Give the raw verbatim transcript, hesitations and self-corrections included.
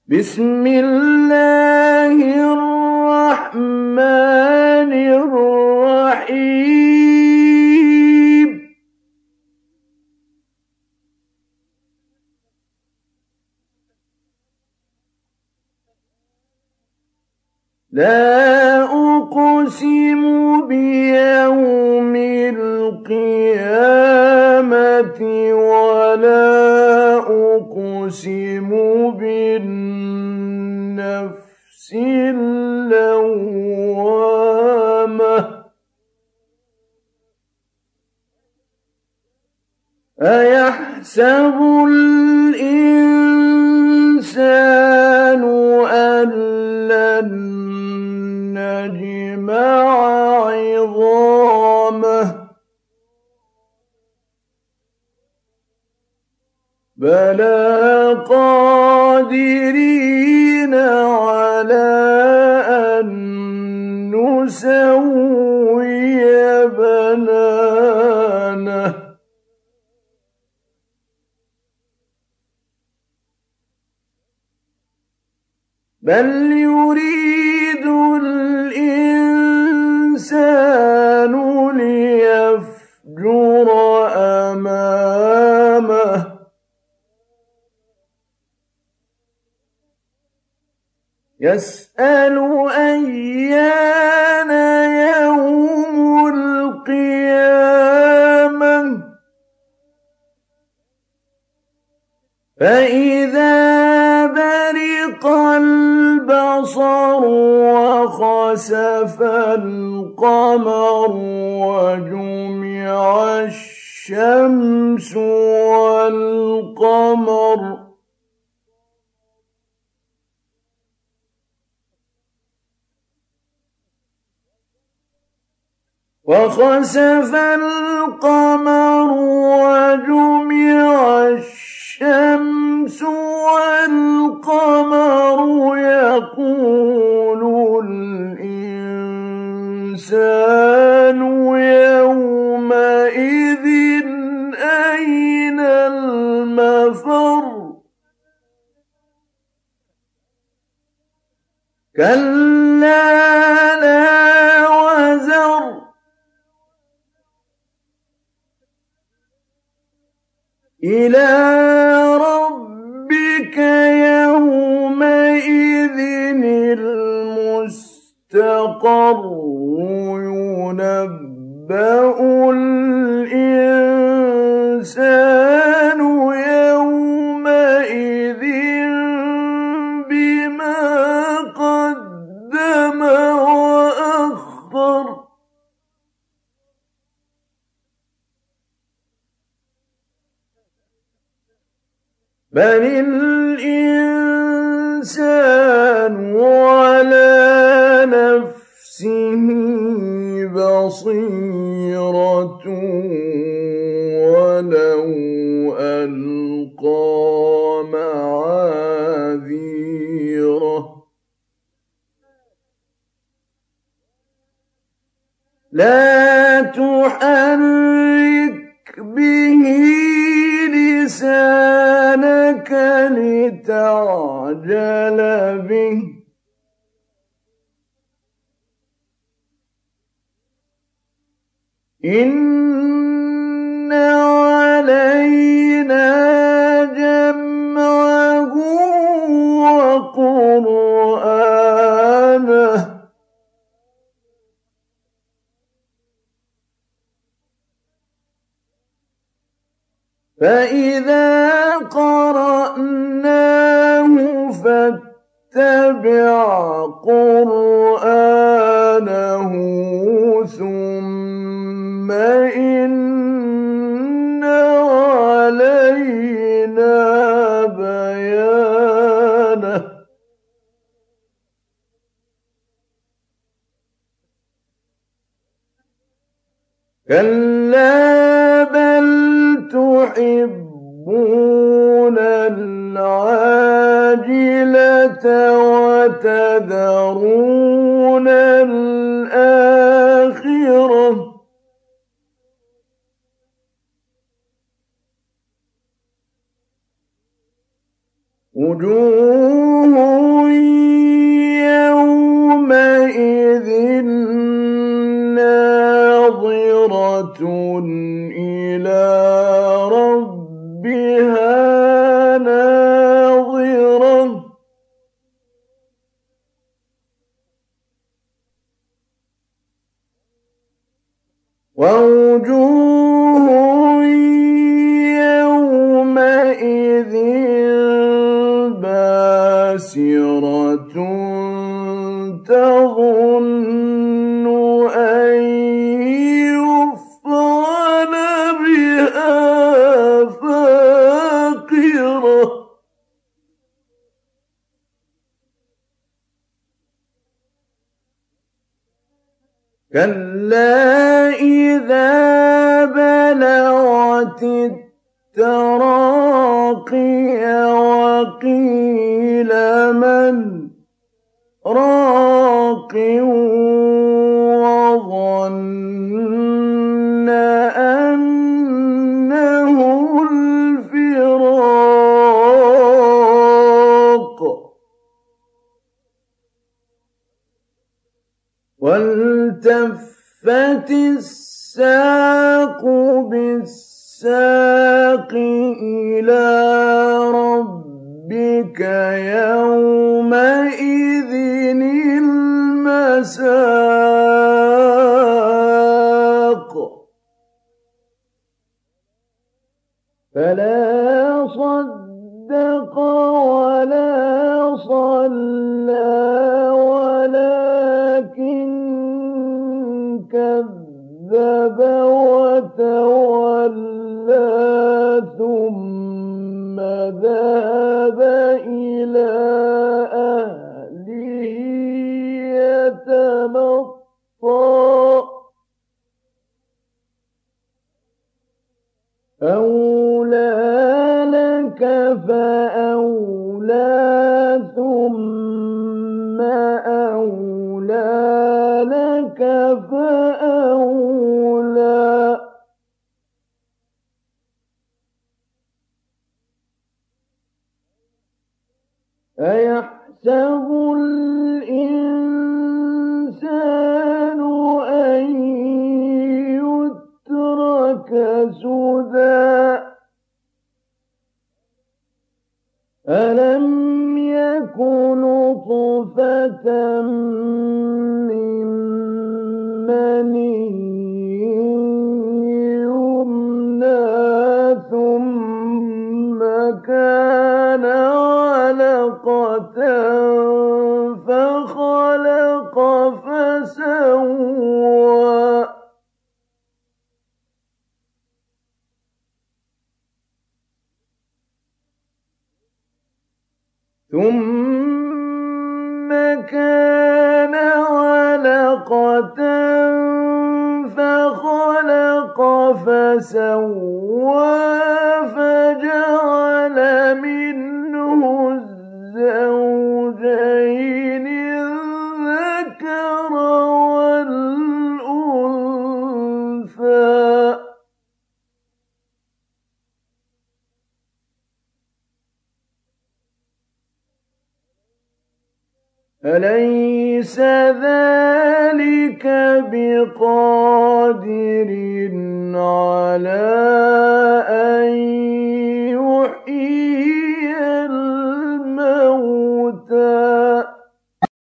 بسم الله الرحمن الرحيم لا أقسم بيوم القيامة ولا أقسم بالنفس اللوامة أيحسب الإنسان أن لن نجمع عظامه بلى قادرين على أن نسوي بنانه بل يريد الإنسان ليفجر أمامه يسأل أيان يوم القيامة فإذا برق البصر وخسف القمر وجمع الشمس والقمر وخسف القمر وجمع الشمس والقمر يقول الإنسان يومئذ أين المفر كلا لا وزر إلى ربك يومئذ المستقر ينبأ الإنسان يومئذ بما قدم وأخر بل الإنسان على نفسه بصيرة ولو ألقى معاذيره لا تحرك به لسانك لتعجل به إن علينا جمعه وقرآنه فإذا قرأناه فاتبع قرآنه ثم إن علينا بيانه كلا بل تحبون العاجلة وتذرون الآخرة وجوه ووجوه يومئذ باسرة تظن أن يفعل بها فاقرة كلا إذا بلغت التراقي وقيل من راق وظن أنه الفراق والتفت الساق بالساق إلى ربك يومئذ المساق فلا صدق ولا صلى ولكن كذب وتولى ثم ذهب إلى أهله يتمطى أولى لك فأولى ثم أولى لك فأولى أيحسب الإنسان أن يترك سدى ألم يكن نطفة من مني يمنى ثم كان علقة فخلق فسوى ثم كان علقة فخلق فسوى فجعل منه الزوجين الذكر والأنثى أليس ذلك بقادر على أن